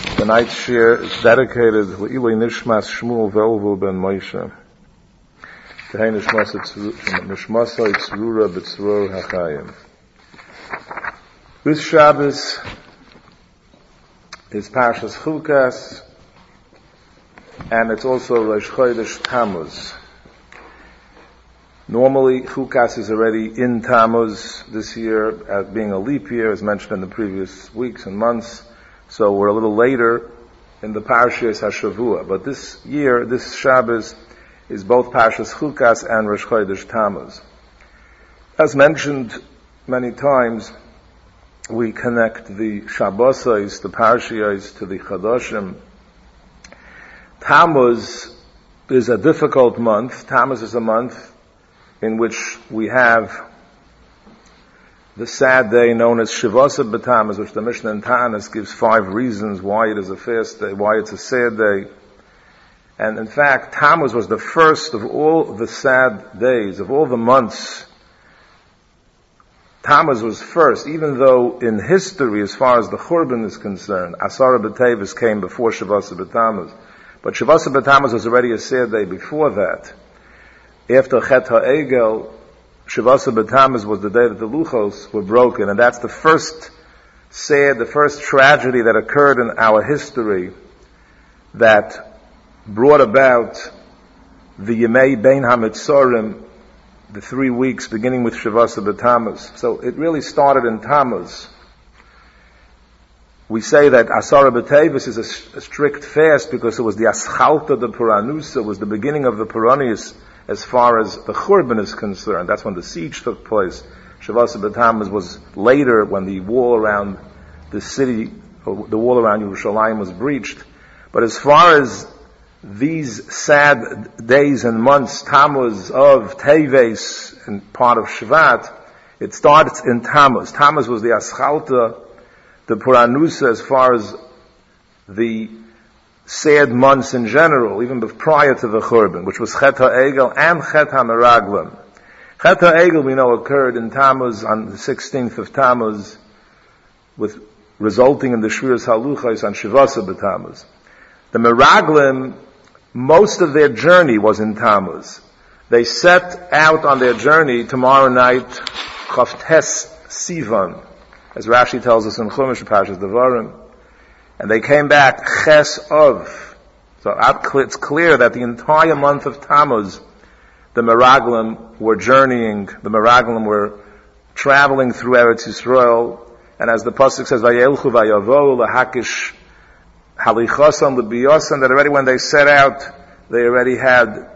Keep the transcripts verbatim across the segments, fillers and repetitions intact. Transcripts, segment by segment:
Tonight's shir is dedicated to Ilui Nishmas Shmuel Velvul ben Moshe. Tehei Nishmasai Tzrura B'Tzror HaChayim. This Shabbos is Parshas Chukas, and it's also Rosh Chodesh Tammuz. Normally, Chukas is already in Tammuz this year, as being a leap year, as mentioned in the previous weeks and months. So we're a little later in the Parshas HaShavua. But this year, this Shabbos, is both Parshas Chukas and Rosh Chodesh Tammuz. As mentioned many times, we connect the Shabbosais, the Parshiyos, to the Chadoshim. Tammuz is a difficult month. Tammuz is a month in which we have the sad day known as Shivasa B'Tammuz, which the Mishnah in Ta'anis gives five reasons why it is a fast day, why it's a sad day. And in fact, Tammuz was the first of all the sad days, of all the months. Tammuz was first, even though in history, as far as the Churban is concerned, Asara B'Tevis came before Shivasa B'Tammuz. But Shivasa B'Tammuz was already a sad day before that. After Chet HaEgel, Shivasa B'Tammuz was the day that the Luchos were broken, and that's the first sad, the first tragedy that occurred in our history that brought about the Yemei Bein HaMitzorim, the three weeks beginning with Shivasa B'Tammuz. So it really started in Tammuz. We say that Asara B'Tevis is a, a strict fast because it was the Aschalta de Puranusa, was the beginning of the Puranis, as far as the Churban is concerned. That's when the siege took place. Shivasa B'Tammuz was later when the wall around the city, or the wall around Yerushalayim was breached. But as far as these sad days and months, Tammuz of Teves and part of Shvat, it starts in Tammuz. Tammuz was the Aschalta, the Puranusa, as far as the sad months in general, even prior to the Churban, which was Chet HaEgel and Chet HaMeraglim. Chet HaEgel, we know, occurred in Tammuz on the sixteenth of Tammuz, with resulting in the Shviras Haluchos on Shivasa B'Tammuz. The Meraglim, most of their journey was in Tammuz. They set out on their journey tomorrow night, Chavtes Sivan, as Rashi tells us in Chumash Parshas Devarim. And they came back Ches of. So it's clear that the entire month of Tammuz, the Meraglim were journeying, the Meraglim were traveling through Eretz Yisrael, and as the Pasuk says, Vayelchu vayavohu lahakish halichosan lebiyosan, that already when they set out, they already had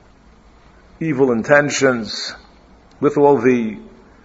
evil intentions with all the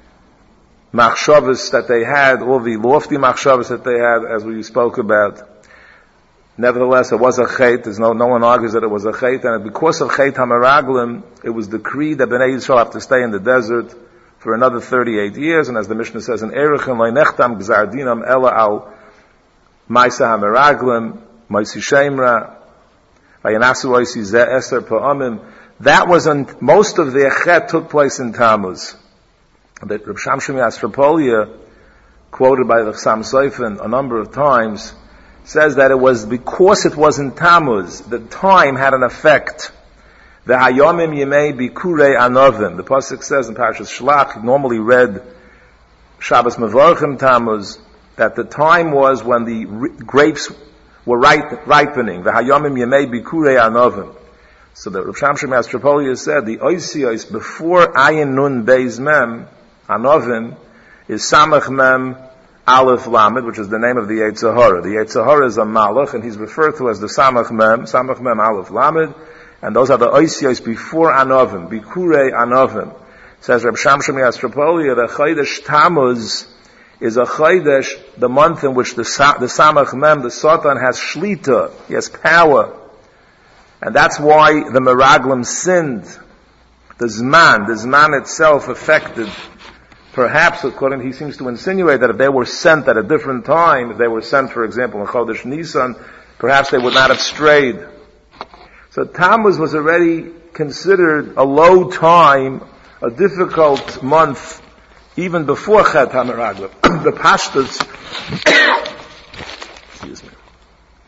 machshavas that they had, all the lofty machshavas that they had, as we spoke about. Nevertheless, it was a chait. There's no, no one argues that it was a chait, and because of chait hameraglim, it was decreed that Bnei Yisrael have to stay in the desert for another thirty-eight years, and as the Mishnah says in Erechem, lo'nechtam gzar dinam ela al ma'isa hameraglim, ma'isi shemra, vayanasu oisi ze eser pa'amim. That was, on, most of their chet took place in Tammuz. That Reb Shamshon Yastropolia, quoted by the Chassam Sofen a number of times, says that it was because it was in Tammuz, the time had an effect. The Hayomim Yemei Bikurei Anovim. The Pasuk says in Parashas Shlach, normally read Shabbos Mevorchim Tammuz, that the time was when the grapes were ripe, ripening. The Hayomim Yemei Bikurei Anovim. So the Reb Shamshon Yastropolia said, the Oisios before Ayin Nun Beis Mem, Anovim, is Samach Mem Aleph Lamed, which is the name of the Yetzer Hara. The Yetzer Hara is a Malach, and he's referred to as the Samach Mem, Samach Mem Aleph Lamed, and those are the Oisios before Anovim, Bikurei Anovim. Says Reb Shamshon Yastropolia, the Chodesh Tammuz is a Chodesh, the month in which the, the Samach Mem, the Satan, has Shlita, he has power. And that's why the Meraglim sinned. The Zman, the Zman itself affected. Perhaps, according, he seems to insinuate that if they were sent at a different time, if they were sent, for example, in Chodesh Nisan, perhaps they would not have strayed. So Tammuz was already considered a low time, a difficult month, even before Chet HaMeraglim. The Pashtus, excuse me,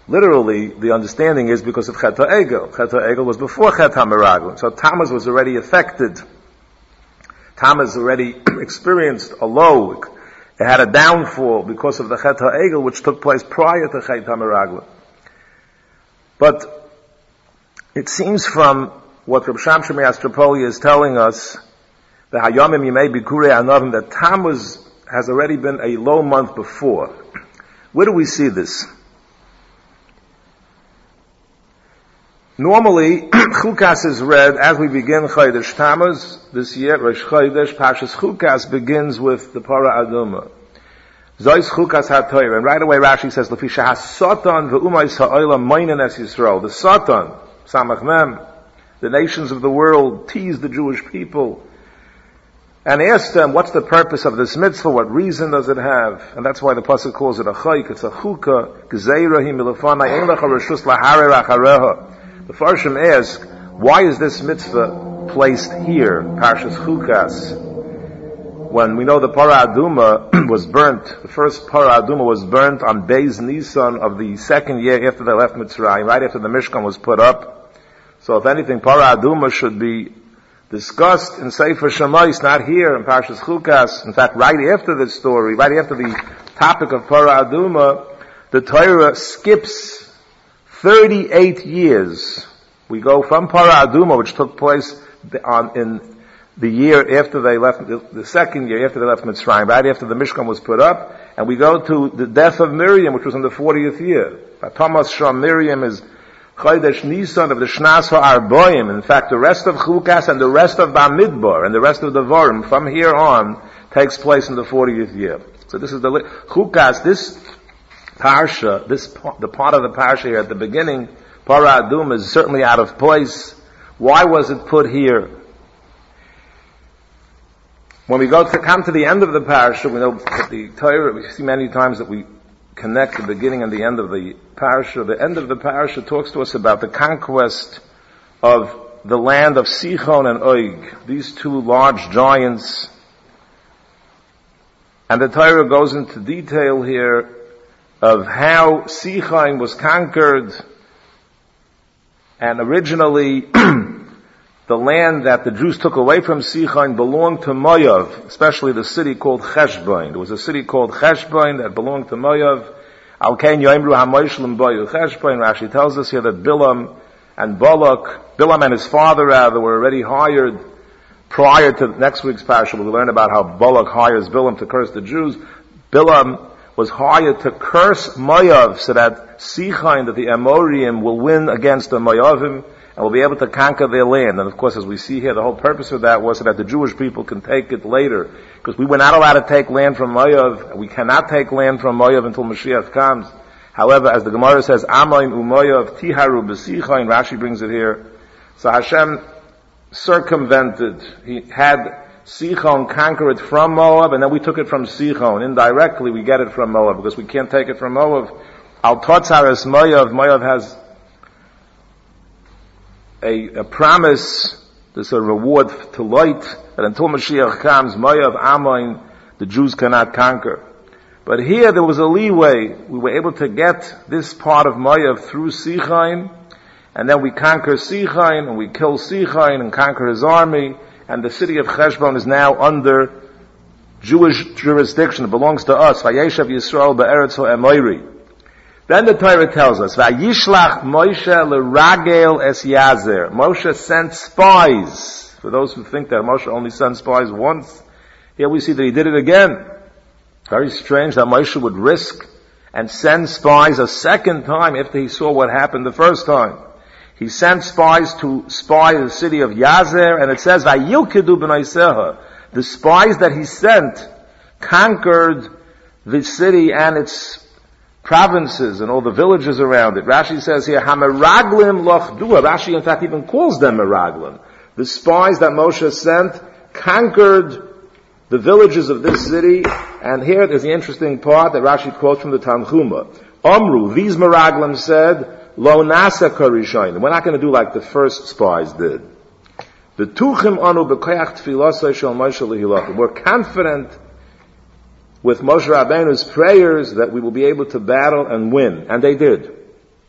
literally, the understanding is because of Chet HaEgel. Chet HaEgel was before Chet HaMeraglim. So Tammuz was already affected. Tammuz already experienced a low. It had a downfall because of the Chet HaEgel, which took place prior to Chet HaMeraglim. But it seems from what Reb Shamshon Astropoli is telling us, the Hayomim Yimei Bikurei Anavim, that Tammuz has already been a low month before. Where do we see this? Normally, Chukas is read as we begin Chodesh Tammuz. This year, Rosh Chodesh, Parshas Chukas begins with the Parah Aduma. Zois Chukas HaTorah. And right away Rashi says, Lefi Shehasatan ve'umayis ha'olam moinen es Yisrael. The Satan, Samach Mem, the nations of the world teased the Jewish people and asked them, what's the purpose of this mitzvah? What reason does it have? And that's why the pasuk calls it a chayk. It's a chukah. Gzeira hi milafana ein lecha reshus laharer achareha. The Farshim ask, why is this mitzvah placed here, Parshas Chukas, when we know the Parah Aduma was burnt? The first Parah Aduma was burnt on Beis Nisan of the second year after they left Mitzrayim, right after the Mishkan was put up. So if anything, Parah Aduma should be discussed in Sefer Shemais, not here in Parshas Chukas. In fact, right after this story, right after the topic of Parah Aduma, the Torah skips thirty-eight years. We go from Parah Aduma, which took place on, in the year after they left, the, the second year after they left Mitzrayim, right after the Mishkan was put up, and we go to the death of Miriam, which was in the fortieth year. Thomas Sham Miriam is Chodesh Nisan of the Shnas HaArboim. In fact, the rest of Chukas and the rest of Bamidbar and the rest of the Vorim from here on takes place in the fortieth year. So this is the Chukas. This parsha, this the part of the parsha here at the beginning, Parah Aduma, is certainly out of place. Why was it put here? When we go to come to the end of the parsha, we know that the Torah, we see many times that we connect the beginning and the end of the parsha. The end of the parsha talks to us about the conquest of the land of Sichon and Og, these two large giants. And the Torah goes into detail here of how Sichon was conquered. And originally, the land that the Jews took away from Sichon belonged to Moav, especially the city called Cheshbon. There was a city called Cheshbon that belonged to Moav. Al-Kain Yoimru HaMoishlim Boyu Cheshbon. Rashi tells us here that Bilam and Balak, Bilam and his father rather, were already hired prior to next week's parasha. We'll learn about how Balak hires Bilam to curse the Jews. Bilam was hired to curse Moav so that Sichon, that the Amorim, will win against the Moavim and will be able to conquer their land. And of course, as we see here, the whole purpose of that was so that the Jewish people can take it later. Because we were not allowed to take land from Moav. We cannot take land from Moav until Mashiach comes. However, as the Gemara says, Amoim u'Moav tiharu b'Sichon, Rashi brings it here. So Hashem circumvented. He had Sichon conquer it from Moab, and then we took it from Sichon. Indirectly, we get it from Moab, because we can't take it from Moab. Al Totzares Moav, Moav has a, a promise, there's a reward to light, that until Mashiach comes, Moav, Ammon, the Jews cannot conquer. But here there was a leeway. We were able to get this part of Moav through Sichon, and then we conquer Sichon, and we kill Sichon and conquer his army, and the city of Cheshbon is now under Jewish jurisdiction. It belongs to us. Vayeshav Yisrael be'eretz ha'emoiri. Then the Torah tells us, Vayishlach Moshe l'ragel es Yazer. Moshe sent spies. For those who think that Moshe only sent spies once, here we see that he did it again. Very strange that Moshe would risk and send spies a second time after he saw what happened the first time. He sent spies to spy the city of Yazer, and it says, Vayilkedu b'naiseha. The spies that he sent conquered the city and its provinces and all the villages around it. Rashi says here, Hameraglim lochdua. Rashi in fact even calls them Meraglim. The spies that Moshe sent conquered the villages of this city, and here there's the interesting part that Rashi quotes from the Tanchuma. Omru, these Meraglim said, Lo nasa karishayin. We're not going to do like the first spies did. Betuchim anu b'koyach tfilasay shel Moshe lehilachim. We're confident with Moshe Rabbeinu's prayers that we will be able to battle and win. And they did.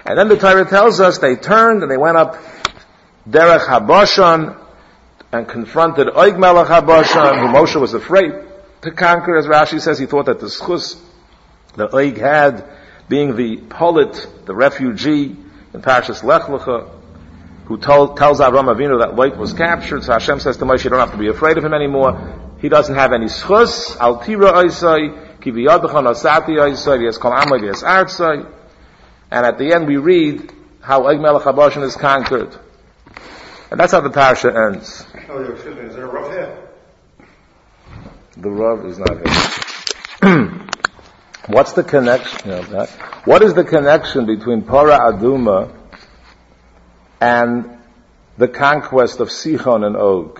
And then the Torah tells us they turned and they went up Derech HaBashan and confronted Og Melech HaBashan, who Moshe was afraid to conquer. As Rashi says, he thought that the schus that Og had, being the polit, the refugee in Parshas Lech Lecha, who told, tells Avram Avinu that Lot was captured. So Hashem says to Moshe, you don't have to be afraid of him anymore. He doesn't have any schus. Al tira oisai, ki v'yadcha nasati oisai, v'yas kol amai, v'yas artzai. And at the end we read how Og Melech HaBashan is conquered. And that's how the parasha ends. Oh, excuse me, is there a Rav here? The Rav is not here. What's the connection of that? What is the connection between Para Aduma and the conquest of Sichon and Og?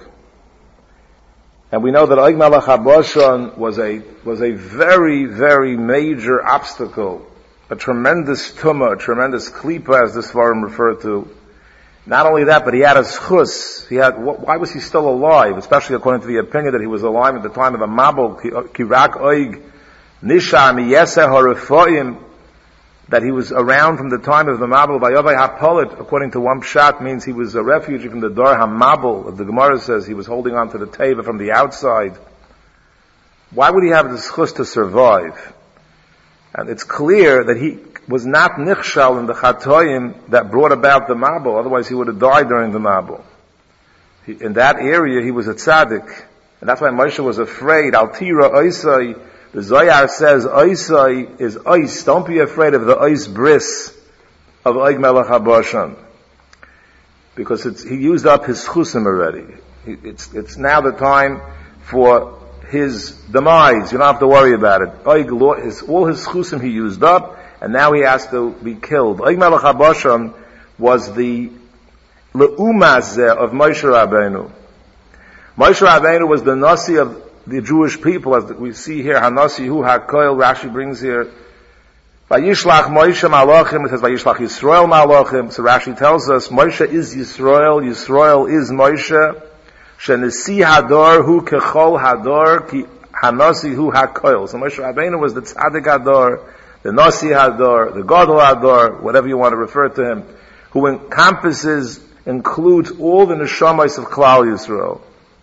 And we know that Og Melech HaBashan was a, was a very, very major obstacle, a tremendous tumah, a tremendous klipa, as this forum referred to. Not only that, but he had a schus. He had, why was he still alive? Especially according to the opinion that he was alive at the time of the Mabul, Kirak Og, Nisha Miyeseh HaRefoim, that he was around from the time of the Mabul. Vayovai HaPolit, according to one pshat, means he was a refugee from the Dor HaMabul. The Gemara says he was holding on to the Teva from the outside. Why would he have the schus to survive? And it's clear that he was not nichshal in the chatoyim that brought about the Mabul. Otherwise he would have died during the Mabul. He, in that area he was a tzaddik. And that's why Moshe was afraid. Al tira oisai. The Zohar says oisai is ois. Don't be afraid of the ois bris of Og Melech HaBashan. Because it's, he used up his chusim already. It's, it's now the time for his demise. You don't have to worry about it. Og, his, all his chusim he used up, and now he has to be killed. Og Melech HaBashan was the le'umazeh of Moshe Rabbeinu. Moshe Rabbeinu was the nasi of the Jewish people, as we see here, Hanasi hu hakoil, Rashi brings here, Vayishlach Moshe malachim, it says Vayishlach Yisrael malachim, so Rashi tells us, Moshe is Yisrael, Yisrael is Moshe, Shenesi hador hu kechol hador, ki Hanasi hu hakoil. So Moshe Rabbeinu was the Tzaddik hador, the Nasi hador, the Gadol hador, whatever you want to refer to him, who encompasses, includes all the neshamas of Klal Yisrael.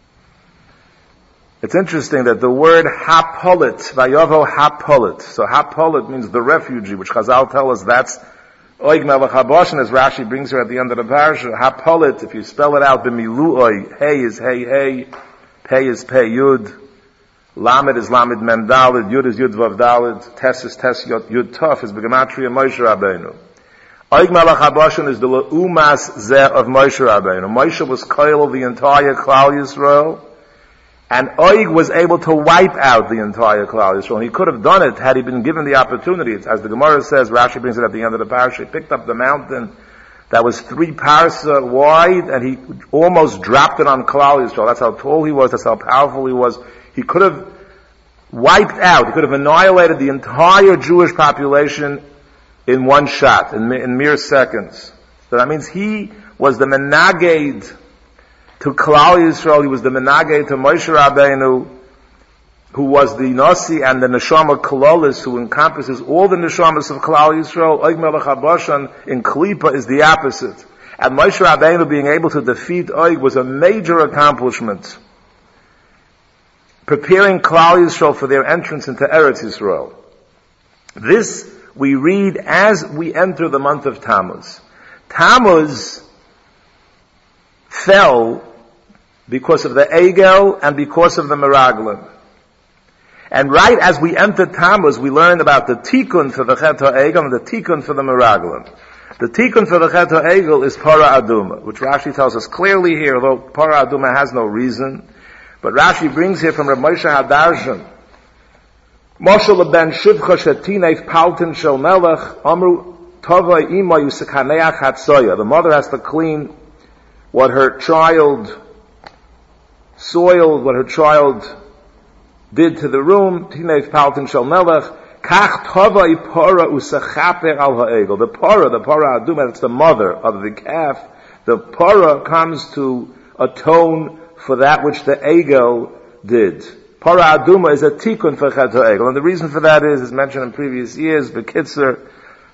It's interesting that the word hapolit, vayovo hapolit. So hapolit means the refugee, which Chazal tell us that's Og Melech HaBashan, as Rashi brings here at the end of the parasha. Hapolit, if you spell it out, b'milu'oi, hey is hey hey, pei is pei yud, lamed is lamed mem dalid, yud is yud vav dalid, tes is tes yud, yud tov is b'gematria Moshe Rabbeinu. Og Melech HaBashan is the le'umas zeh of Moshe Rabbeinu. Moshe was koil of the entire Klal Yisrael. And Og was able to wipe out the entire Klal Yisrael. And he could have done it had he been given the opportunity. As the Gemara says, Rashi brings it at the end of the parasha, he picked up the mountain that was three parsa wide, and he almost dropped it on Klal Yisrael. That's how tall he was, that's how powerful he was. He could have wiped out, he could have annihilated the entire Jewish population in one shot, in, in mere seconds. So that means he was the menaged to Klal Yisrael. He was the menaged to Moshe Rabbeinu, who was the Nasi and the Neshama Kololis, who encompasses all the Neshamas of Klal Yisrael. Og Melech HaBashan in Klipa is the opposite. And Moshe Rabbeinu being able to defeat Og was a major accomplishment, preparing Klal Yisrael for their entrance into Eretz Yisrael. This we read as we enter the month of Tammuz. Tammuz fell because of the Egel and because of the Meraglim. And right as we enter Tammuz, we learn about the Tikkun for the Chet HaEgel and the Tikkun for the Meraglim. The Tikkun for the Chet HaEgel is Para Aduma, which Rashi tells us clearly here, although Para Aduma has no reason. But Rashi brings here from Rav Moshe HaDarshan, Moshe leben shivcha shetinef paltin shel melech, amru tova ima yusakaneach hatsoya. The mother has to clean what her child soiled, what her child did to the room. Tinef paltin shel melech, kach tova ipora usachaper al ha'egel. The para, the para aduma, that's the mother of the calf. The para comes to atone for that which the egel did. Para aduma is a tikkun for Chet HaEgel. And the reason for that is, as mentioned in previous years, B'kitzur,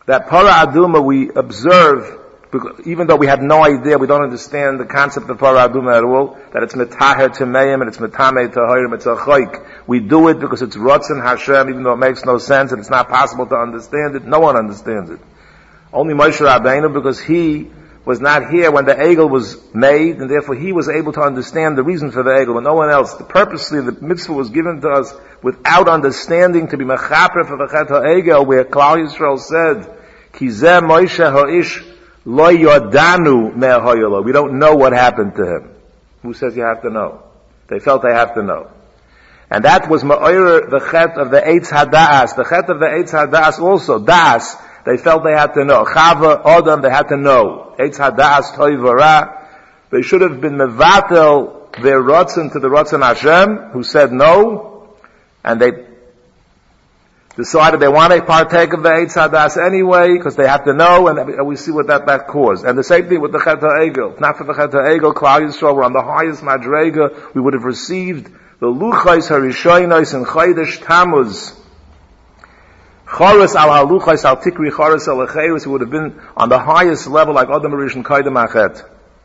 that Para Aduma we observe, even though we have no idea, we don't understand the concept of Para Aduma at all, that it's Metaher Temeim and it's Metamei Tahirim, it's a Chayk. We do it because it's Ratzon Hashem, even though it makes no sense and it's not possible to understand it. No one understands it. Only Moshe Rabbeinu, because he was not here when the Egel was made, and therefore he was able to understand the reason for the Egel, but no one else. Purposely, the mitzvah was given to us without understanding, to be mechaper for the Chet HaEgel, where Klal Yisrael said, Ki zeh Moshe ha'ish lo yodanu me ha'yolo. We don't know what happened to him. Who says you have to know? They felt they have to know. And that was ma'oyer, the Chet of the Eitz HaDa'as. The Chet of the Eitz HaDa'as also, Das, they felt they had to know. Chava, Adam, they had to know. Eitz HaDa'as, Toiv V'Ra. They should have been mevatel their Ratzon to the Ratzon Hashem, who said no, and they decided they want to partake of the Eitz HaDa'as anyway, because they have to know, and we see what that, that caused. And the same thing with the Chet HaEgel. Not for the Chet HaEgel, Klal Yisrael were on the highest Madrega, we would have received the Luchais HaRishonos in Chodesh Tammuz. Choros al haluchos al tikri choros al acheirus, would have been on the highest level like Adam Rishon Kaidem Achet.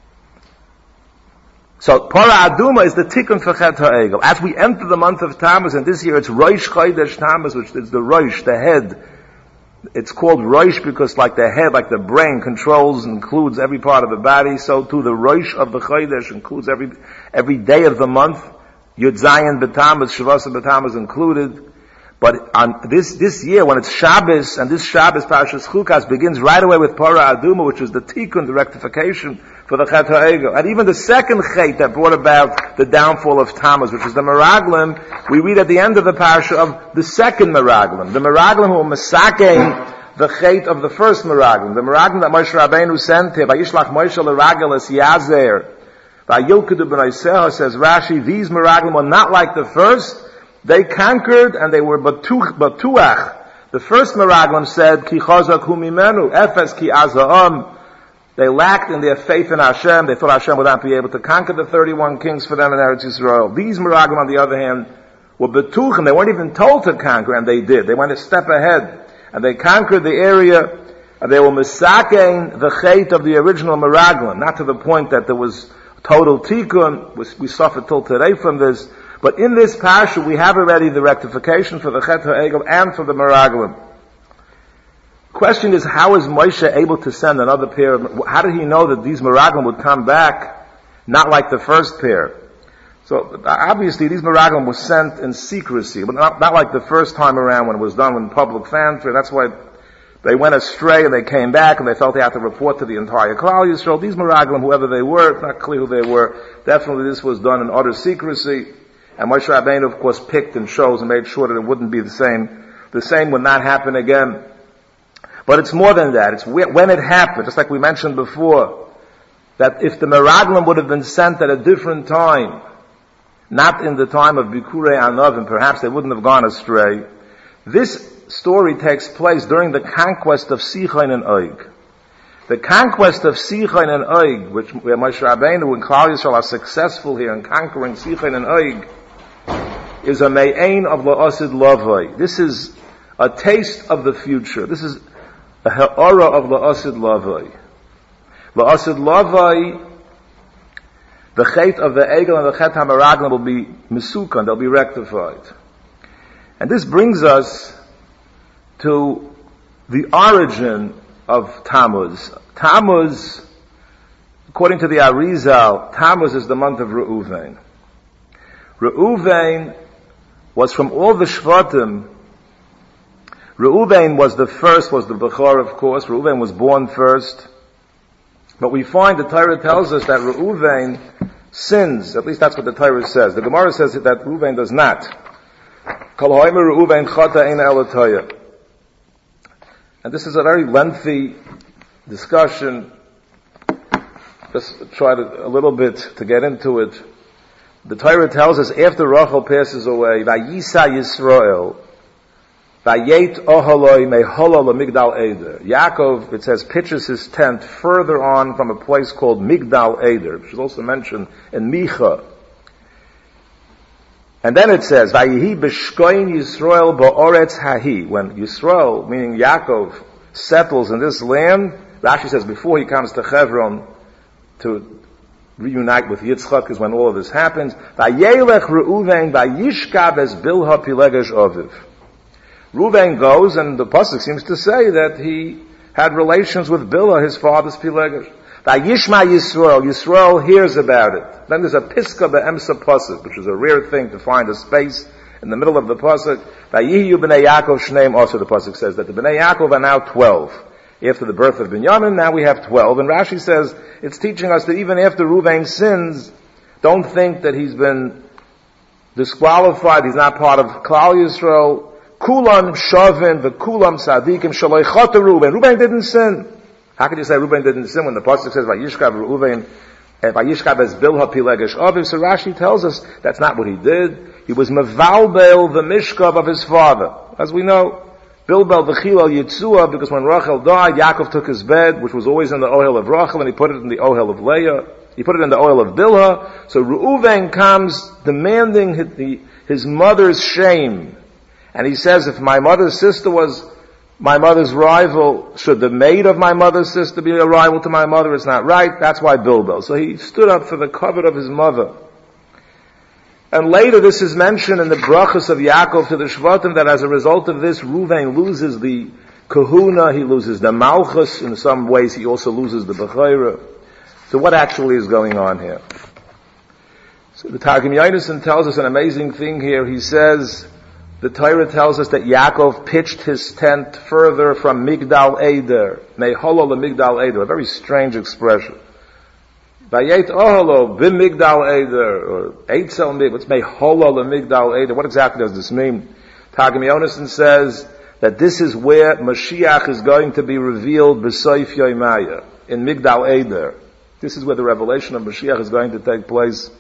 So Para Aduma is the tikkun for Chet HaEgel. As we enter the month of Tammuz, and this year it's Rosh Chodesh Tammuz, which is the Rosh, the head. It's called Rosh because like the head, like the brain controls and includes every part of the body, so too the Rosh of the Chodesh includes every every day of the month. Yud Zayin B'Tammuz, Shavuos B'Tammuz included. But on this, this year, when it's Shabbos, and this Shabbos, Parashas Chukas, begins right away with Para Aduma, which is the tikkun, the rectification for the Chet HaEgel. And even the second Chet that brought about the downfall of Tammuz, which is the Meraglim, we read at the end of the Parasha of the second Meraglim. The Meraglim who were Mesakein, the Chet of the first Meraglim. The Meraglim that Moshe Rabbeinu sent him, Vayishlach Moshe l'Ragel es Yazer. Vayilkedu b'Naiseho, says Rashi, these Meraglim were not like the first. They conquered and they were batuch, batuach. The first Meraglim said, Ki chazak hu mimenu, efes ki aza'am. They lacked in their faith in Hashem. They thought Hashem would not be able to conquer the thirty-one kings for them in Eretz Yisrael. These Meraglim, on the other hand, were batuch, and they weren't even told to conquer, and they did. They went a step ahead. And they conquered the area, and they were misakein the chait of the original Meraglim, not to the point that there was total tikkun. We, we suffered till today from this. But in this parasha, we have already the rectification for the Chet HaEgel and for the Meraglim. Question is, how is Moshe able to send another pair? Of, how did he know that these Meraglim would come back, not like the first pair? So obviously, these Meraglim were sent in secrecy, but not, not like the first time around when it was done in public fanfare. That's why they went astray and they came back and they felt they had to report to the entire Klal Yisrael. These Meraglim, whoever they were, it's not clear who they were. Definitely, this was done in utter secrecy. And Moshe Rabbeinu, of course, picked and chose and made sure that it wouldn't be the same. The same would not happen again. But it's more than that. It's when it happened, just like we mentioned before, that if the Meraglim would have been sent at a different time, not in the time of Bikurei Anavim, perhaps they wouldn't have gone astray. This story takes place during the conquest of Sichon and Og. The conquest of Sichon and Og, which where Moshe Rabbeinu and Klal Yisrael are successful here in conquering Sichon and Og, is a me'ain of la'asid lavai. This is a taste of the future. This is a ha'ara of la'asid lavai. La'asid lavai, the chet of the egel and the chet hameraglim will be misukan, they'll be rectified. And this brings us to the origin of Tammuz. Tammuz, according to the Arizal, Tammuz is the month of Reuven. Reuven was from all the Shvatim. Reuven was the first, was the Bechor, of course. Reuven was born first. But we find the Torah tells us that Reuven sins. At least that's what the Torah says. The Gemara says that Reuven does not. Kol ha'omer Reuven chata ein elatoya. And this is a very lengthy discussion. Just try to, a little bit to get into it. The Torah tells us after Rachel passes away, Vayisa Yisrael, Vayet Oholoi Meholol Migdal Eder. Yaakov, it says, pitches his tent further on from a place called Migdal Eder, which is also mentioned in Micha. And then it says, Vayihi B'shkoin Yisrael Ba'oretz Hahi, when Yisrael, meaning Yaakov, settles in this land. Rashi says before he comes to Hebron to reunite with Yitzchak is when all of this happens. Vayelech Reuven vayishkav es Bilha pilegesh aviv. Reuven goes, and the pasuk seems to say that he had relations with Bilha, his father's pilegesh. Vayishma Yisrael. Yisrael hears about it. Then there's a piska be'emsa pasuk, which is a rare thing to find a space in the middle of the pasuk. Vayiyu b'nei Yaakov shneim. Also, the pasuk says that the b'nei Yaakov are now twelve. After the birth of Binyamin, now we have twelve. And Rashi says it's teaching us that even after Reuven sins, don't think that he's been disqualified. He's not part of Klal Yisrael. Kulam shavin v'kulam sadikim shaloi chata Reuven. Reuven didn't sin. How can you say Reuven didn't sin when the pasuk says vayishkav Reuven vayishkav es Bilha pilegesh aviv? So Rashi tells us that's not what he did. He was mevalbel the mishkav of his father, as we know. Bilbel v'chilal yitzua, because when Rachel died, Yaakov took his bed, which was always in the ohel of Rachel, and he put it in the ohel of Leah. He put it in the ohel of Bilha. So Reuven comes demanding his, his mother's shame. And he says, if my mother's sister was my mother's rival, should the maid of my mother's sister be a rival to my mother? It's not right. That's why Bilbel. So he stood up for the covet of his mother. And later this is mentioned in the brachas of Yaakov to the Shvatim that as a result of this, Reuven loses the kahuna, he loses the malchus, in some ways he also loses the bechayra. So what actually is going on here? So the Targum Yonasan tells us an amazing thing here. He says, the Torah tells us that Yaakov pitched his tent further from Migdal Eder. Meholol Migdal Eder, a very strange expression. Vayet oholo b'migdal eder, or eitzel mig, what's meholo l'migdal eder? What exactly does this mean? Targum Yonasan says that this is where Mashiach is going to be revealed b'soif yoimaya, in Migdal Eder. This is where the revelation of Mashiach is going to take place.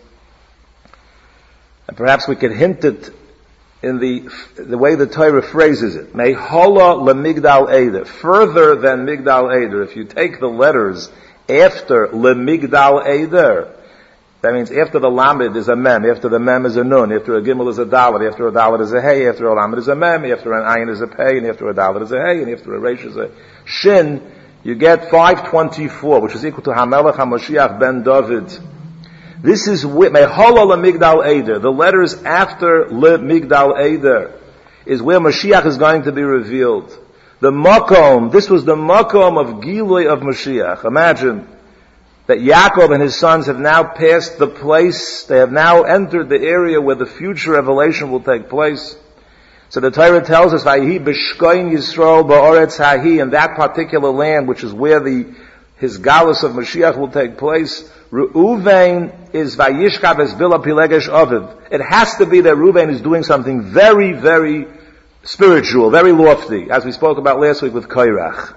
And perhaps we could hint it in the the way the Torah phrases it. Meholo l'migdal eder, further than Migdal Eder. If you take the letters after Le Migdal Eder, that means after the Lamed is a Mem, after the Mem is a Nun, after a Gimel is a Dalet, after a Dalet is a Hey, after a Lamed is a Mem, after an Ayin is a Pei, and after a Dalet is a Hey, and after a Resh is a Shin, you get five twenty-four, which is equal to HaMelech HaMashiach ben David. This is Meholol Le Migdal Eder. The letters after Le Migdal Eder is where Mashiach is going to be revealed. The makom, this was the makom of Gilui of Mashiach. Imagine that Yaakov and his sons have now passed the place, they have now entered the area where the future revelation will take place. So the Torah tells us, Vayihi b'shkoin Yisrael ba'oretz hahi, in that particular land, which is where the, his galus of Mashiach will take place, Reuven is Vayishkav es Bilha pilegesh aviv. It has to be that Reuven is doing something very, very spiritual, very lofty, as we spoke about last week with Kairach.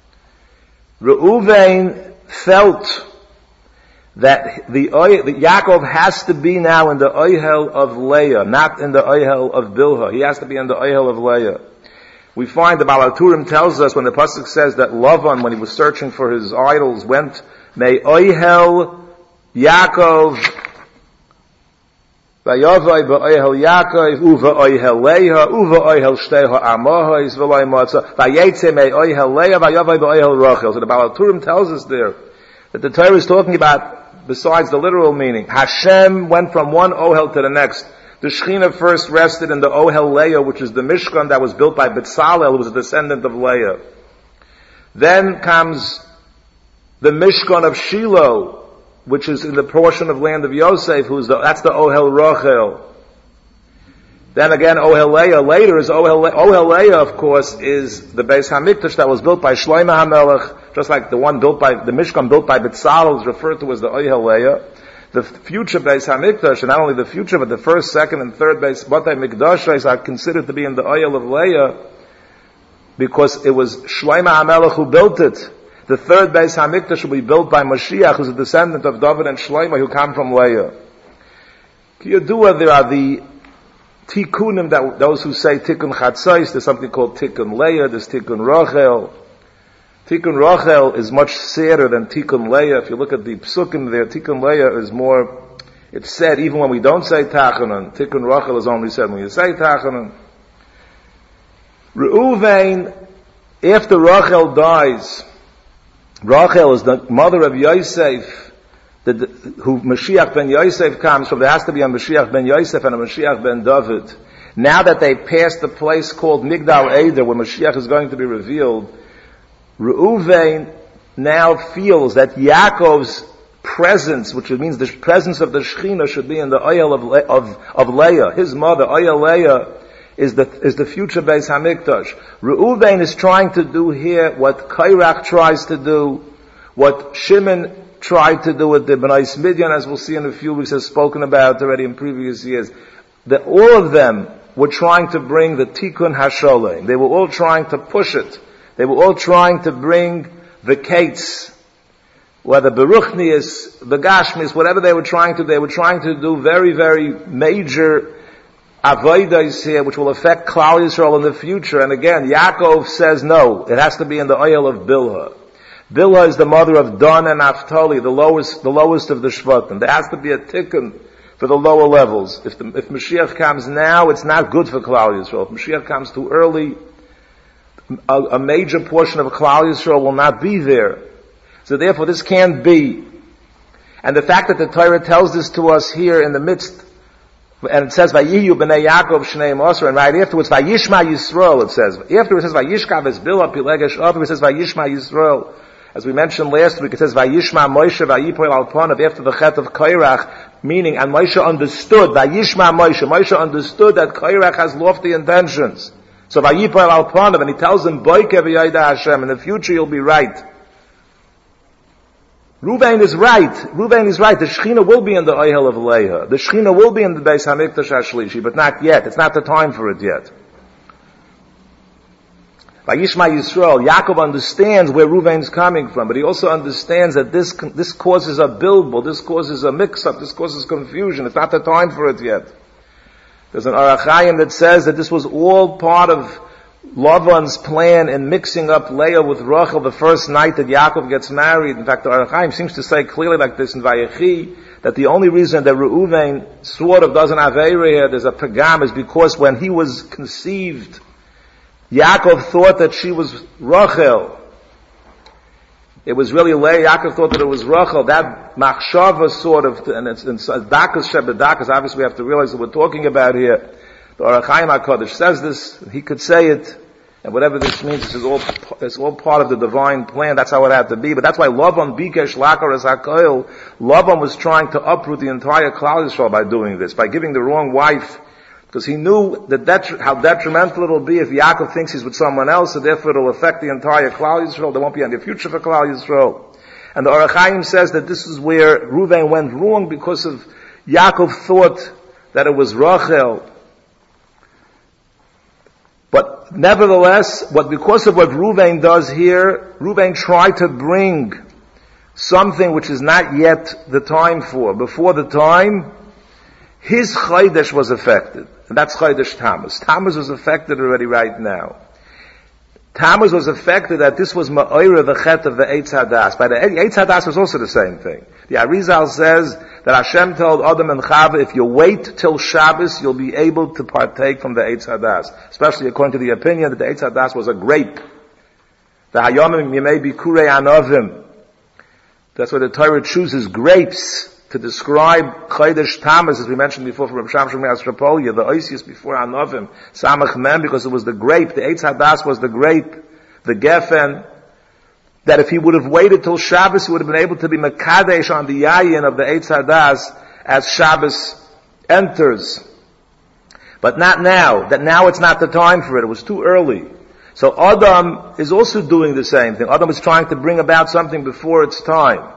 Reuven felt that the, the Yaakov has to be now in the Oyhel of Leah, not in the Oyhel of Bilha. He has to be in the Oyhel of Leah. We find the Baal HaTurim tells us when the pasuk says that Lavan, when he was searching for his idols, went May Oyhel Yaakov Vayavai ba'oihel Yaakov, uva oihel Leah, uva oihel shteha amohos, v'loi motza, vayetze me oihel Leah, vayavai ba'oihel Rachel. So the Baal HaTurim tells us there that the Torah is talking about, besides the literal meaning, Hashem went from one ohel to the next. The Shekhinah first rested in the ohel Leah, which is the Mishkan that was built by Betzalel, who was a descendant of Leah. Then comes the Mishkan of Shiloh, which is in the portion of land of Yosef, who's the, that's the Ohel Rachel. Then again, Ohel Leah, later is Ohel Leah. Ohel Leah, of course, is the Beis HaMikdash that was built by Shlomo HaMelech, just like the one built by, the Mishkan built by Betzalel is referred to as the Ohel Leah. The future Beis HaMikdash, and not only the future, but the first, second, and third Beis Batei Mikdashos are considered to be in the Ohel of Leah, because it was Shlomo HaMelech who built it. The third Beis HaMikdash will be built by Mashiach, who's a descendant of David and Shlomo, who come from Leah. Kiyadua, there are the tikkunim, that those who say tikkun chatzos, there's something called tikkun Leah, there's tikkun Rachel. Tikkun Rachel is much sadder than tikkun Leah. If you look at the psukim there, tikkun Leah is more, it's said even when we don't say tachanan. Tikkun Rachel is only said when you say tachanan. Reuven After Rachel dies, Rachel is the mother of Yosef, the, the, who Mashiach ben Yosef comes from. There has to be a Mashiach ben Yosef and a Mashiach ben David. Now that they passed the place called Migdal Eder, where Mashiach is going to be revealed, Reuven now feels that Yaakov's presence, which means the presence of the Shekhinah, should be in the oil of, Le- of, of Leah, his mother. Oil Leah is the, is the future Beis HaMikdash. Reuven is trying to do here what Kairach tries to do, what Shimon tried to do with the Bnei Midian, as we'll see in a few weeks, has spoken about already in previous years. That all of them were trying to bring the Tikkun HaSholem. They were all trying to push it. They were all trying to bring the Kates, whether Beruchnius, the Gashmis, whatever they were trying to, they were trying to do very, very major avodas here, which will affect Klal Yisrael in the future. And again, Yaakov says no, it has to be in the oil of Bilhah. Bilhah is the mother of Dan and Naphtali, the lowest, the lowest of the Shvatim. There has to be a tikkun for the lower levels. If the, if Mashiach comes now, it's not good for Klal Yisrael. If Mashiach comes too early, a, a major portion of Klal Yisrael will not be there. So therefore this can't be. And the fact that the Torah tells this to us here in the midst, and it says, Vayiyu b'nei Yaakov shnei Mosra, and right afterwards, Vayishma Yisrael, it says. Afterwards it says, Vayishkav es Bilhah pilegesh, afterwards it says, Vayishma Yisrael. As we mentioned last week, it says, Vayishma Moshe Vayipoil al Panav, after the chet of Kairach, meaning, and Moshe understood, Vayishma Moshe, Moshe understood that Kairach has lofty intentions. So Vayipoil al Panav, and he tells him, Boike v'yayda Hashem, in the future you'll be right. Reuven is right. Reuven is right. The Shekhinah will be in the Ohel of Leah. The Shekhinah will be in the Beis HaMikdash HaShlishi, but not yet. It's not the time for it yet. Vayishma Yisrael, Yaakov understands where Reuven is coming from, but he also understands that this this causes a bilbul, this causes a mix-up, this causes confusion. It's not the time for it yet. There's an Orach Chaim that says that this was all part of Lavan's plan in mixing up Leah with Rachel the first night that Yaakov gets married. In fact, the Orach Chaim seems to say clearly like this in Vayechi, that the only reason that Reuven sort of doesn't have Eireh here, there's a pagam, is because when he was conceived, Yaakov thought that she was Rachel. It was really Leah. Yaakov thought that it was Rachel. That machshava sort of, and it's in Dakas Shebedakas, obviously we have to realize that we're talking about here. The Orach Chaim HaKadosh says this, he could say it, and whatever this means, this is all, it's all part of the divine plan, that's how it had to be. But that's why Lavan Bikesh Lakar as HaKoil, Lavan was trying to uproot the entire Klal Yisrael by doing this, by giving the wrong wife, because he knew that detri- how detrimental it will be if Yaakov thinks he's with someone else, and therefore it will affect the entire Klal Yisrael, there won't be any future for Klal Yisrael. And the Orach Chaim says that this is where Reuven went wrong, because of Yaakov thought that it was Rachel. But nevertheless, what because of what Reuven does here, Reuven tried to bring something which is not yet the time for. Before the time, his Chodesh was affected. And that's Chodesh Tammuz. Tammuz was affected already right now. Tammuz was affected that this was Ma'oira, the chet of the Eitz Hadas. By the Eitz Hadas was also the same thing. The Arizal says that Hashem told Adam and Chava, if you wait till Shabbos, you'll be able to partake from the Eitz Hadas. Especially according to the opinion that the Eitz Hadas was a grape. The Hayomim Yimei Bikurei Anovim. That's why the Torah chooses grapes to describe Chodesh Tammuz, as we mentioned before from Rav Shamshon Mi'asrapolia, the Oisius before Anovim, Samach Mem, because it was the grape, the Eitz Hadas was the grape, the Geffen, that if he would have waited till Shabbos, he would have been able to be Mekadesh on the Yayin of the Eitz Hadas as Shabbos enters. But not now, that now it's not the time for it, it was too early. So Adam is also doing the same thing. Adam is trying to bring about something before its time.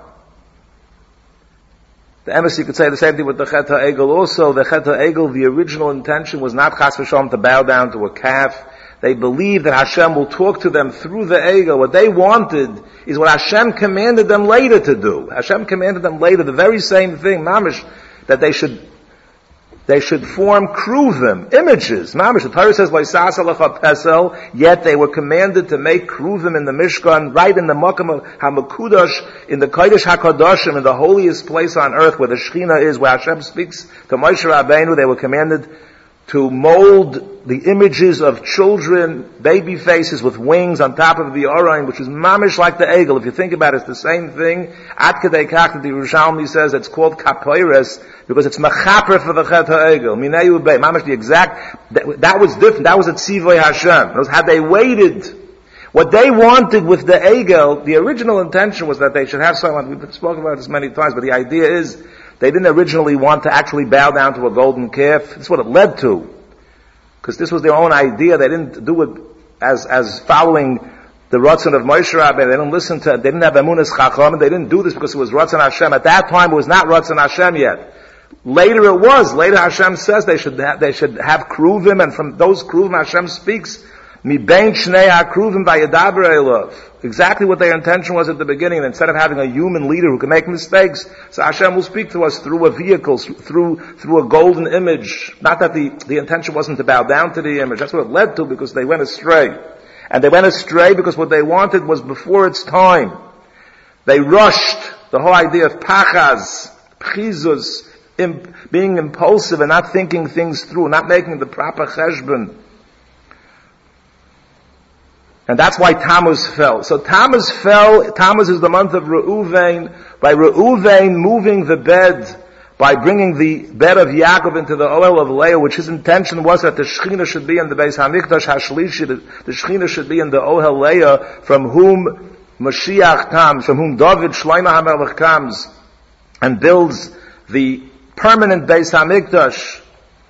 The embassy could say the same thing with the Chet HaEgel also. The Chet HaEgel, the original intention was not Chas v'Shalom to bow down to a calf. They believed that Hashem will talk to them through the Egel. What they wanted is what Hashem commanded them later to do. Hashem commanded them later the very same thing, mamish, that they should they should form kruvim, images. Mamish, the Torah says, "V'isas alecha pesel," yet they were commanded to make kruvim in the Mishkan, right in the Makam of Hamakudash, in the Kodesh HaKadoshim, in the holiest place on earth where the Shekhinah is, where Hashem speaks to Moshe Rabbeinu. They were commanded to mold the images of children, baby faces with wings on top of the Orain, which is mamish like the Egel. If you think about it, it's the same thing. Ad Kedei Kach, that the Yerushalmi says it's called Kapoires, because it's Mechaper for the Chet HaEgel. Minei Ubei. Mamish the exact, that, that was different. That was a Tzivoi Hashem. Those, had they waited, what they wanted with the Egel, the original intention was that they should have someone, we've spoken about this many times, but the idea is, they didn't originally want to actually bow down to a golden calf. That's what it led to. Because this was their own idea. They didn't do it as, as following the Ratzon of Moshe Rabbeinu. They didn't listen to, they didn't have Emunas Chacham. They didn't do this because it was Ratzon Hashem. At that time, it was not Ratzon Hashem yet. Later it was. Later Hashem says they should have, they should have Kruvim, and from those Kruvim Hashem speaks, Mi bein shnei ha-kruvim vayadaber elav. Exactly what their intention was at the beginning. Instead of having a human leader who can make mistakes, so Hashem will speak to us through a vehicle, through through a golden image. Not that the, the intention wasn't to bow down to the image. That's what it led to, because they went astray. And they went astray because what they wanted was before its time. They rushed the whole idea of pachaz, pchizus, imp, being impulsive and not thinking things through, not making the proper cheshbon. And that's why Tammuz fell. So Tammuz fell, Tammuz is the month of Reuven. By Reuven moving the bed, by bringing the bed of Yaakov into the Ohel of Leah, which his intention was that the Shechina should be in the Beis HaMikdash HaShlishi, the Shechina should be in the Ohel Leah, from whom Mashiach comes, from whom David Shlomo HaMelech comes, and builds the permanent Beis HaMikdash.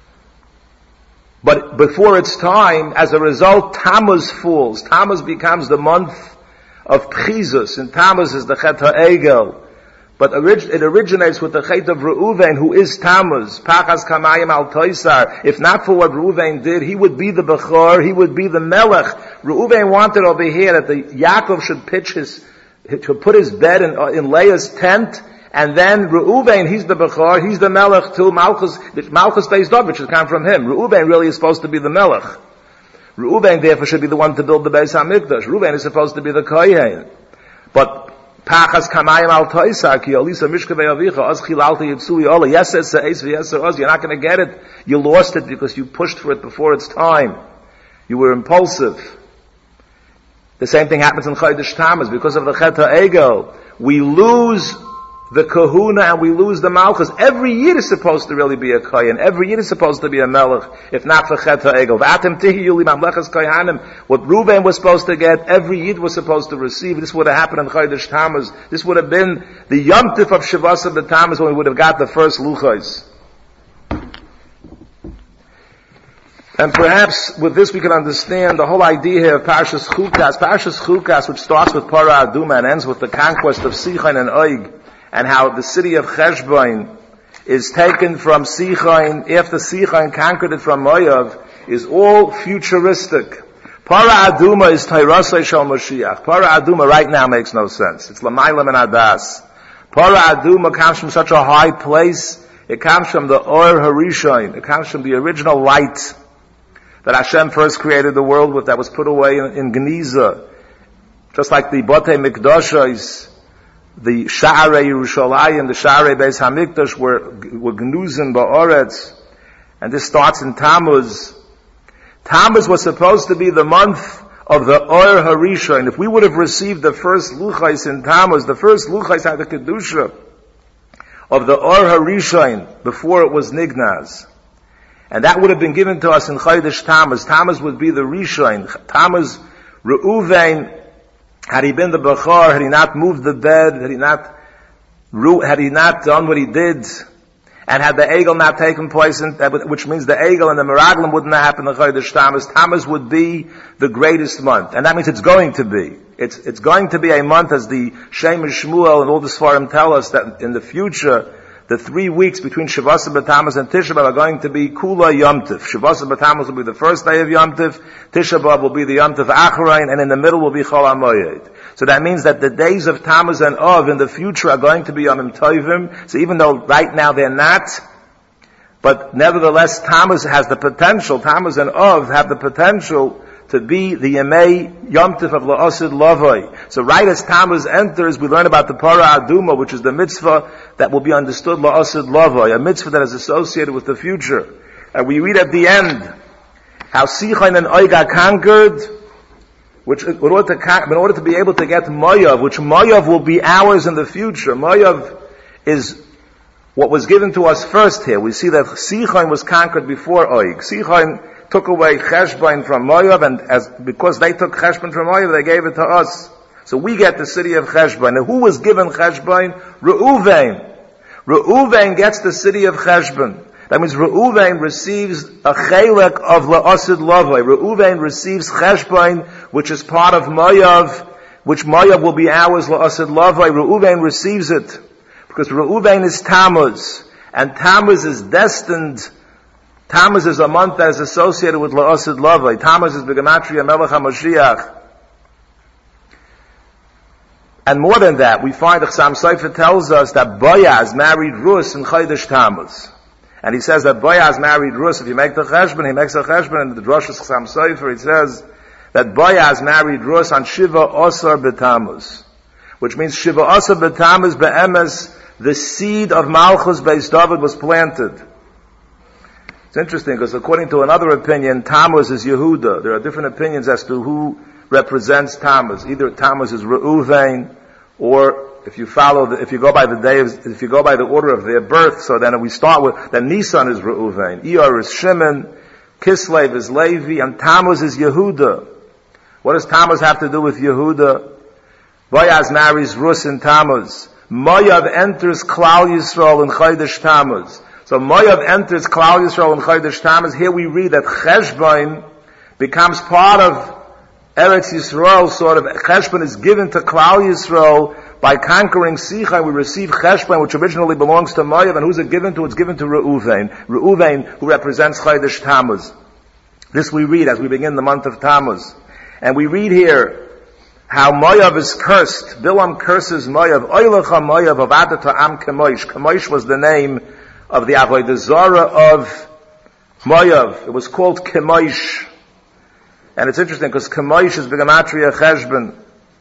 But before its time, as a result, Tammuz falls. Tammuz becomes the month of Pchizus, and Tammuz is the Chet HaEgel. But it originates with the Chet of Reuven, who is Tammuz. Pachas Kamayim Al Toisar. If not for what Reuven did, he would be the Bechor, he would be the Melech. Reuven wanted over here that the Yaakov should pitch his, to put his bed in, in Leah's tent, and then Reuven, he's the Bechor, he's the Melech too. Malchus, Malchus based off, which should come from him. Reuven really is supposed to be the Melech. Reuven therefore should be the one to build the Beis HaMikdash. Reuven is supposed to be the Kohen. But Pachas Kamayim Al Toisar Ki Olisa Mishkevei Avicha Oz Chilalta Yitzui Ola Yeser Se'ez V'Yeser Oz. You're not going to get it. You lost it because you pushed for it before its time. You were impulsive. The same thing happens in Chodesh Tammuz. Because of the Chet HaEgel, we lose the kahuna and we lose the malchus. Every Yid is supposed to really be a kohen. Every Yid is supposed to be a melech, if not for Chet HaEgel. V'atem tihi yuli mamlechas kohanim. What Reuven was supposed to get, every Yid was supposed to receive. This would have happened in Chodesh Tammuz. This would have been the Yom Tif of Shavas of the Tammuz, when we would have got the first luchos. And perhaps with this we can understand the whole idea here of Parshas Chukas. Parshas Chukas, which starts with Para Aduma and ends with the conquest of Sichon and Og, and how the city of Cheshbon is taken from Sichon after Sichon conquered it from Moav, is all futuristic. Para Aduma is Tairasei Shal Mashiach. Para Aduma right now makes no sense. It's Lamaylam and Adas. Para Aduma comes from such a high place. It comes from the Or Harishon. It comes from the original light that Hashem first created the world with, that was put away in, in Geniza. Just like the Botei Mikdashos, the Sha'arei Yerushalayim, the Sha'arei Beis HaMikdash were, were Gnuzim Ba'oretz. And this starts in Tammuz. Tammuz was supposed to be the month of the Or Harishon. And if we would have received the first Luchais in Tammuz, the first Luchais had the Kedusha of the Or Harishon before it was Nignaz. And that would have been given to us in Chodesh Tammuz. Tammuz would be the Rishon. Tammuz, Reuven, had he been the Bechor, had he not moved the bed, had he not, had he not done what he did, and had the Egel not taken place, in, which means the Egel and the Meraglim wouldn't have happened in Chodesh Tammuz, Tammuz would be the greatest month. And that means it's going to be. It's, it's going to be a month, as the Shem and Shmuel and all the Sfarim tell us, that in the future, the three weeks between Shavuos B'Tammuz and Tisha B'Av are going to be Kula Yom Tif. Shavuos B'Tammuz will be the first day of Yom Tif, Tisha B'Av will be the Yom Tif Acharain, and in the middle will be Chol HaMoed. So that means that the days of Tammuz and Av in the future are going to be Yomim Tovim. So even though right now they're not, but nevertheless Tammuz has the potential, Tammuz and Av have the potential to be the Yemei Yom Tif of La'asid Lavoi. So right as Tammuz enters, we learn about the Para Aduma, which is the mitzvah that will be understood La'asid Lavoi, a mitzvah that is associated with the future. And we read at the end how Sichain and Og are conquered, which in order to, in order to be able to get Moav, which Moav will be ours in the future. Moav is what was given to us first here. We see that Sichain was conquered before Og. Sichain took away Cheshbon from Moav, and as, because they took Cheshbon from Moav, they gave it to us. So we get the city of Cheshbon. Now who was given Cheshbon? Reuven. Reuven gets the city of Cheshbon. That means Reuven receives a chelek of La'asid Lavai. Reuven receives Cheshbon, which is part of Moav, which Moav will be ours, La'asid Lavai. Reuven receives it, because Reuven is Tammuz, and Tammuz is destined, Tammuz is a month that is associated with La'asid Lavai. Tammuz is B'gematria Melech HaMashiach. And more than that, we find that Chassam Sofer tells us that Boaz married Rus in Chodesh Tammuz. And he says that Boaz married Rus. If you make the cheshbon, he makes a cheshbon, and the Rosh Chassam Sofer, he says that Boaz married Rus on Shiva Osar B'Tammuz, which means Shiva Osar B'Tammuz Be'emes, the seed of Malchus Beis David was planted. It's interesting, because according to another opinion, Tammuz is Yehuda. There are different opinions as to who represents Tammuz. Either Tammuz is Reuven, or if you follow, the, if you go by the day, of, if you go by the order of their birth, so then we start with, then Nisan is Reuven, Iyar is Shimon, Kislev is Levi, and Tammuz is Yehuda. What does Tammuz have to do with Yehuda? Boaz marries Rus in Tammuz. Moav enters Klal Yisrael in Chodesh Tammuz. So Moav enters Klal Yisrael in Chodesh Tammuz. Here we read that Cheshbon becomes part of Eretz Yisrael, sort of. Cheshbon is given to Klal Yisrael by conquering Sichai. We receive Cheshbon, which originally belongs to Moav, and who's it given to? It's given to Reuven. Reuven, who represents Chodesh Tammuz. This we read as we begin the month of Tammuz. And we read here how Moav is cursed. Bilam curses Moav. Oylecha Moav avadata am Kemosh. Kemosh was the name of the Avodah Zarah of Moav. It was called Kemosh. And it's interesting because Kemosh is B'gematria Cheshbon.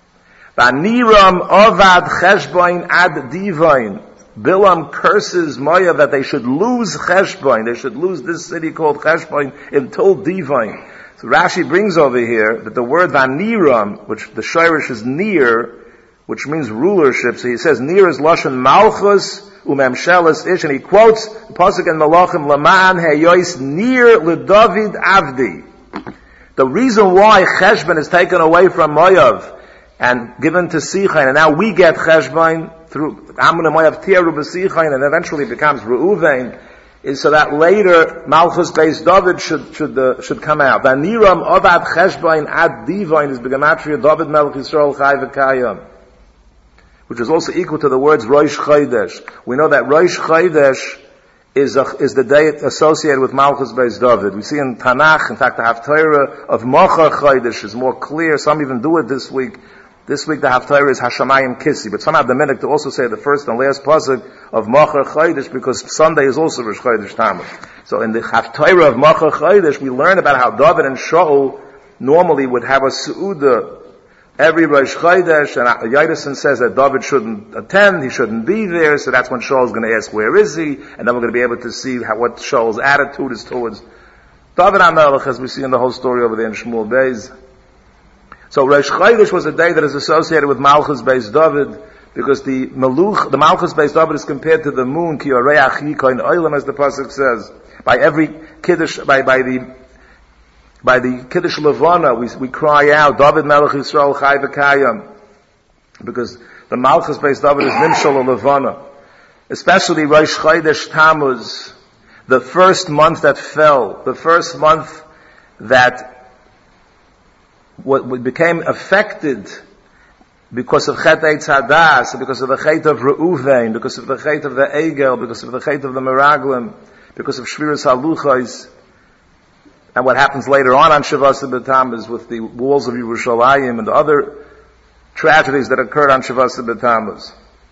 V'aniram avad Cheshbon ad Divain. Bilam curses Moav that they should lose Cheshbon. They should lose this city called Cheshbon until Divain. So Rashi brings over here that the word Vaniram, which the Shirish is near, which means rulership. So he says near is Lashon Malchus umemshelas ish, and he quotes the pasuk in Malachim Laman heyois near LeDavid Avdi. The reason why Cheshbon is taken away from Moav and given to Sichain, and now we get Cheshbon through Ammon and Moav Tiaru b'Sichain, and eventually becomes Reuven, is so that later Malchus Beis David should should uh, should come out. Vaniram avad Cheshbon ad Divain is B'gematria David Melech Yisrael Chai V'Kayam, which is also equal to the words Rosh Chodesh. We know that Rosh Chodesh is a, is the day associated with Malchus Beis David. We see in Tanakh, in fact, the Haftarah of Machar Chodesh is more clear. Some even do it this week. This week the Haftarah is Hashamayim Kissi, but some have the minhag to also say the first and last pasuk of Machar Chodesh, because Sunday is also Rosh Chodesh Tammuz. So in the Haftarah of Machar Chodesh, we learn about how David and Shaul normally would have a Seudah every Rosh Chodesh, and Yedison says that David shouldn't attend, he shouldn't be there, so that's when Shaul's going to ask, where is he? And then we're going to be able to see how, what Shaul's attitude is towards David HaMelech, as we see in the whole story over there in Shmuel Beis. So Rosh Chodesh was a day that is associated with Malchus Beis David, because the Maluch, the Malchus Beis David is compared to the moon, Ki Yoreach Yikoin Oilam, as the pasuk says. By every Kiddush, by, by the By the Kiddush Levana, we, we cry out, David Melech Yisrael Chai V'Kayam, because the Malchus Beis David is Nimshal Levana. Especially Rosh Chodesh Tammuz, the first month that fell, the first month that what became affected because of Chet Eitz Hadas, because of the Chet of Reuven, because of the Chet of the Egel, because of the Chet of the Meraglim, because of Shviras Haluchos, and what happens later on on Shavas B'Tammuz with the walls of Yerushalayim and the other tragedies that occurred on Shavas B'Tammuz.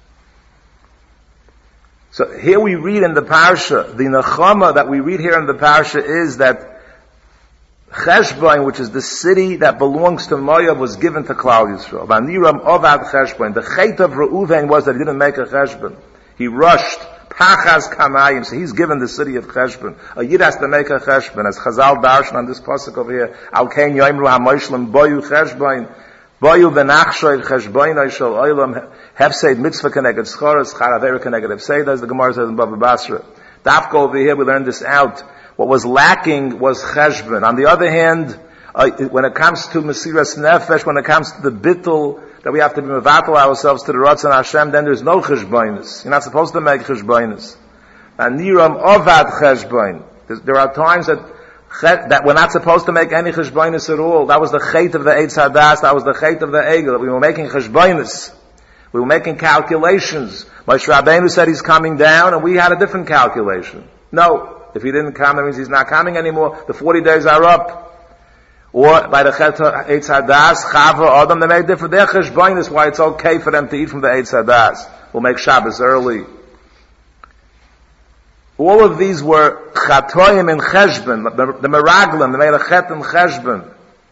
So here we read in the Parsha, the Nechama that we read here in the Parsha is that Cheshbon, which is the city that belongs to Moav, was given to Klal Yisrael. Vaniram Ovad Cheshbon. The Chet of Reuven was that he didn't make a Cheshbon. He rushed Tachas kamayim. So he's given the city of Cheshbon. A Yid has to make a Cheshbon. As Chazal darshan on this pasuk over here, Al kein yoimru ha-moishlim boyu Cheshbon, boyu v'nachshoy Cheshbon oishal oilam, hefseid mitzvah keneged schoros, charavera keneged hefseid, as the Gemara says in Bava Basra. Dafka over here, we learned this out. What was lacking was Cheshbon. On the other hand, uh, when it comes to Mesiras Nefesh, when it comes to the bittul, that we have to be mevatel ourselves to the Ratzon Hashem, then there's no cheshboinus. You're not supposed to make cheshboinus. And niram ovad cheshboin. There are times that that we're not supposed to make any cheshboinus at all. That was the chait of the Eitz Hadas. That was the chait of the Egel. That we were making cheshboinus. We were making calculations. Moshe Rabbeinu said he's coming down, and we had a different calculation. No, if he didn't come, that means he's not coming anymore. The forty days are up. Or by the Chet Eitz Hadas, Chava, Adam, they made different. Their cheshboin is why it's okay for them to eat from the Eitz Hadas. We'll make Shabbos early. All of these were Chatoyim in Cheshbon, the, the Meraglim, they made a Chet in Cheshbon.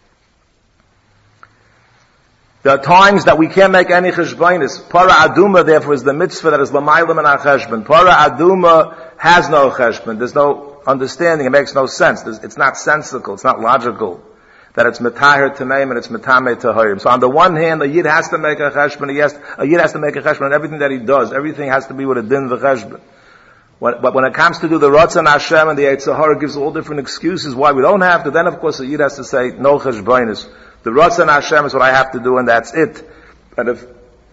There are times that we can't make any cheshbonis. Para Aduma, therefore, is the mitzvah that is Lamaylam and Cheshbon. Para Aduma has no Cheshbon. There's no understanding. It makes no sense. There's, it's not sensical. It's not logical. That it's Metahir Tameim and it's Metame Tahirim. So on the one hand, a Yid has to make a Cheshbon. He has, a Yid has to make a Cheshbon and everything that he does. Everything has to be with a din of Cheshbon. When, but when it comes to do the Ratzon Hashem and the Eitz Hara gives all different excuses why we don't have to, then of course a Yid has to say, no Cheshbonis. The Ratzon Hashem is what I have to do and that's it. But if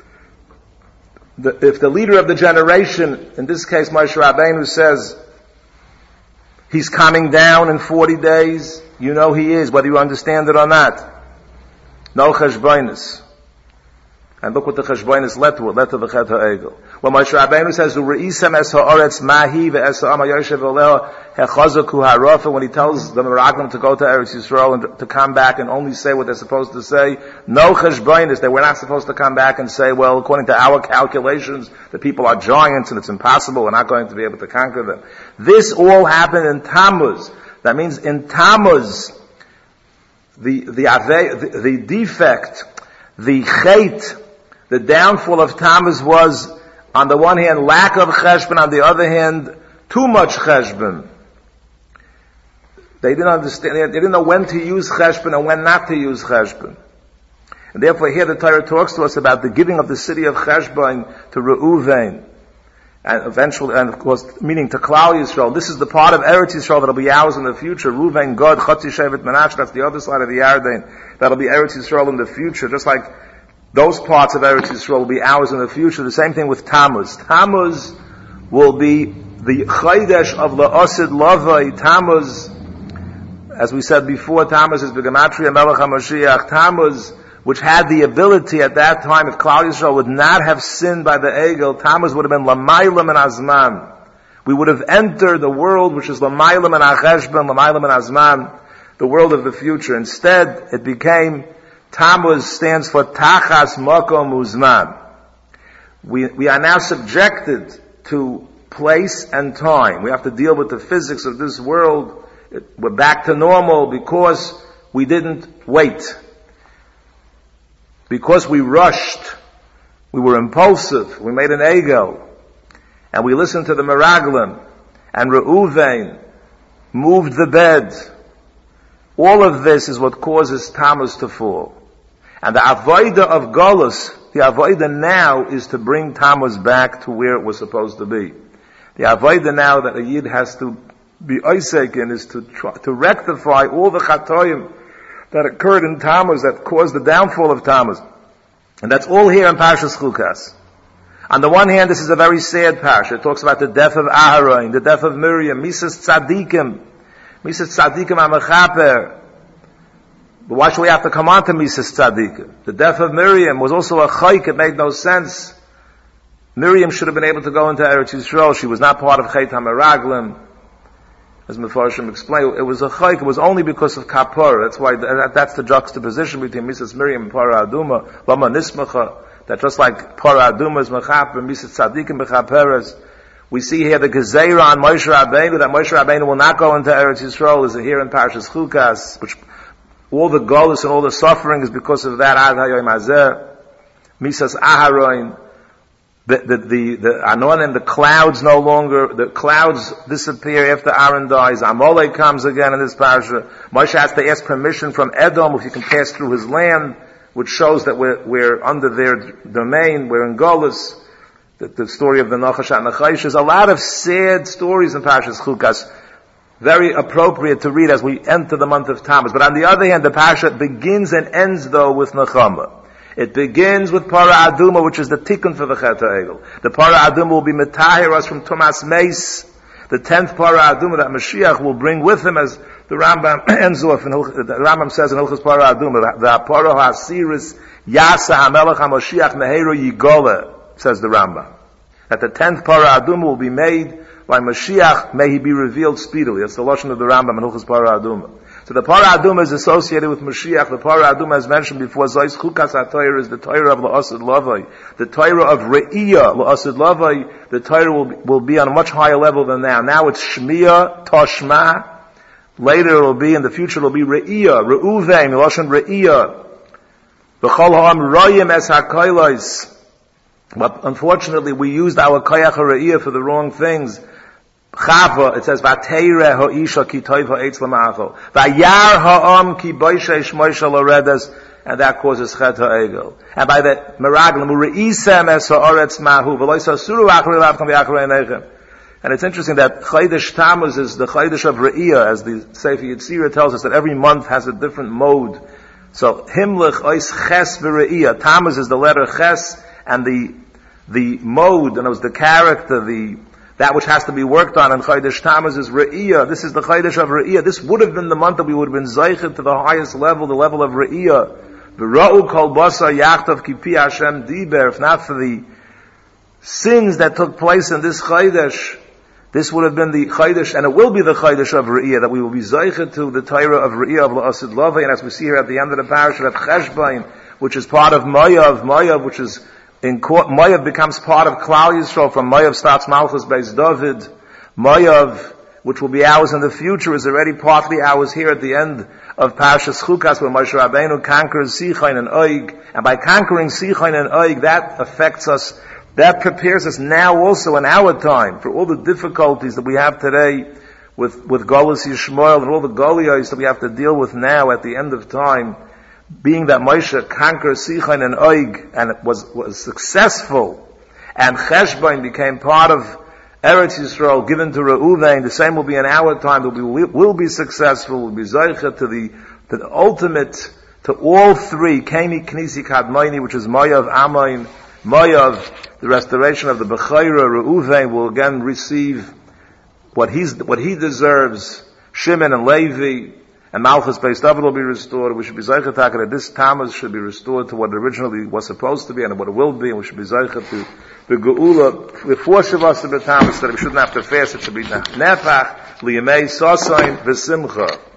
the, if the leader of the generation, in this case Moshe Rabbeinu, says he's coming down in forty days, you know he is, whether you understand it or not. No cheshbonis. And look what the cheshbonis led to. It led to the Chet HaEgel. When Moshe Rabbeinu says, "U'reisem es ha'oretz mahi ve'es ha'am ha'yoshev oleo hechazaku ha'rafa," when he tells the Meraglim to go to Eretz Yisrael and to come back and only say what they're supposed to say, no cheshbonis. They were not supposed to come back and say, well, according to our calculations, the people are giants and it's impossible. We're not going to be able to conquer them. This all happened in Tammuz. That means in Tammuz, the, the, the, the defect, the chait, the downfall of Tammuz was, on the one hand, lack of cheshbon, on the other hand, too much cheshbon. They didn't understand, they didn't know when to use cheshbon and when not to use cheshbon. And therefore here the Torah talks to us about the giving of the city of Cheshbon to Reuven. And eventually, and of course, meaning to Klal Yisrael. This is the part of Eretz Yisrael that'll be ours in the future. Reuven, God, Chatzi Shevet Menashe, that's the other side of the Yarden. That'll be Eretz Yisrael in the future. Just like those parts of Eretz Yisrael will be ours in the future. The same thing with Tammuz. Tammuz will be the Chaydesh of La'asid Lavai. Tammuz, as we said before, Tammuz is B'Gematria Melech HaMashiach. Tammuz, which had the ability at that time, if Klal Yisrael would not have sinned by the Egel, Tammuz would have been Lamaylam and Azman. We would have entered the world which is Lamaylam and Acheshbon, Lamaylam and Azman, the world of the future. Instead, it became, Tammuz stands for Tachas Makom Uzman. We, we are now subjected to place and time. We have to deal with the physics of this world. It, we're back to normal because we didn't wait. Because we rushed, we were impulsive, we made an ego, and we listened to the Meraglim, and Reuven moved the bed. All of this is what causes Tammuz to fall. And the Avodah of Golus, the Avodah now is to bring Tammuz back to where it was supposed to be. The Avodah now that a Yid has to be Isaac in is to try, to rectify all the Chatoyim that occurred in Tammuz, that caused the downfall of Tammuz. And that's all here in Parshas Chukas. On the one hand, this is a very sad parsha. It talks about the death of Aharon, the death of Miriam, Misas Tzadikim, Misas Tzadikim HaMechaper. But why should we have to come on to Misas Tzadikim? The death of Miriam was also a chayk. It made no sense. Miriam should have been able to go into Eretz Yisrael. She was not part of Chait HaMeraglim. As Mefarshim explained, it was a chayk, it was only because of Kapor. That's why, that, that's the juxtaposition between Misas Miriam and Para Aduma, Lama Nismacha, that just like Para Aduma is Mechap and Misas Tzadikim Mechaperes, we see here the Gezeira on Moshe Rabbeinu, that Moshe Rabbeinu will not go into Eretz Yisrael, is here in Parshas Chukas, which all the golus and all the suffering is because of that Ad Hayom Hazeh. Misas Aharon, The, the, the, the Anon and the clouds no longer, the clouds disappear after Aaron dies. Amalek comes again in this parasha. Moshe has to ask permission from Edom if you can pass through his land, which shows that we're, we're under their domain, we're in Golus. The, the story of the Nachash and Nachash. There's a lot of sad stories in Parashas Chukas. Very appropriate to read as we enter the month of Tammuz. But on the other hand, the parasha begins and ends though with Nechama. It begins with Para Aduma, which is the tikkun for the Chet HaEgel. The Para Aduma will be metahir us from Tumas Meis. The tenth Para Aduma that Mashiach will bring with him, as the Rambam ends off, and the Rambam says in Hilchos Para Aduma, the Para HaSiris Yasa HaMelech HaMashiach Meheru Yigola, says the Rambam. That the tenth Para Aduma will be made by Mashiach, may he be revealed speedily. That's the Lashon of the Rambam in Hilchos Para Aduma. So the Para Aduma is associated with Mashiach. The Para Aduma, as mentioned before, Zois Chukas HaTorah is the Torah of La'asid Lavai. The Torah of Re'iyah, La'asid Lavai, the Torah will be, will be on a much higher level than now. Now it's Shmiya, Toshma. Later it will be, in the future it will be Re'iyah, Re'uvein, Lashon Re'iyah. B'chol ha'am royim es ha'koilos. But unfortunately we used our Koyach HaRe'iyah for the wrong things. Chava, it says, V'teire ha'isha ki toiv ha'etz l'ma'achol. V'yar ha'am ki boishe shmoisha l'redes, and that causes chet ha'egel. And by the meraglim, u're'isem es ha'oretz mahu, v'lois ha'suru achri l'avtam v'achrei nechem. And it's interesting that Chodesh Tammuz is the Chodesh of Re'iyah, as the Sefer Yetzirah tells us that every month has a different mode. So, Himlich ois ches v're'iyah. Tammuz is the letter ches, and the, the mode, and it was the character, the, that which has to be worked on in Chodesh Tammuz is Re'iyah. This is the Chodesh of Re'iyah. This would have been the month that we would have been Zeichet to the highest level, the level of Re'iyah. V'ra'u kol basar yachtav ki pi Hashem diber. If not for the sins that took place in this Chodesh, this would have been the Chodesh, and it will be the Chodesh of Re'iyah, that we will be Zeichet to the Torah of Re'iyah of La'asid Lavai. And as we see here at the end of the parasha of Cheshbain, which is part of Mayav, Mayav, which is in Mayav becomes part of Klal Yisrael. From Mayav starts Malchus Beis David. Mayav, which will be ours in the future, is already partly ours here at the end of Parashas Chukas, where Moshe Rabbeinu conquers Sichain and Oig. And by conquering Sichain and Oig, that affects us, that prepares us now also in our time for all the difficulties that we have today with, with Golus Yishmael and all the Golios that we have to deal with now at the end of time. Being that Moshe conquered Sichain and Oig and was, was successful, and Cheshbain became part of Eretz Yisrael given to Reuven, the same will be in our time, that we will, will be successful, will be Zeicha to the, to the ultimate, to all three, Keni, Knisi, Kadmaini, which is Mayav, Amain, Mayav, the restoration of the Bechaira. Reuven will again receive what he's, what he deserves, Shimon and Levi, and Malchus Beis David will be restored. We should be Zeicha Taka that this Tammuz should be restored to what it originally was supposed to be and what it will be, and we should be Zeicha to the Geula before Shavuos of the Tammuz, so that we shouldn't have to fast. It should be Nefach, Liyamei, Sasain, V'Simcha.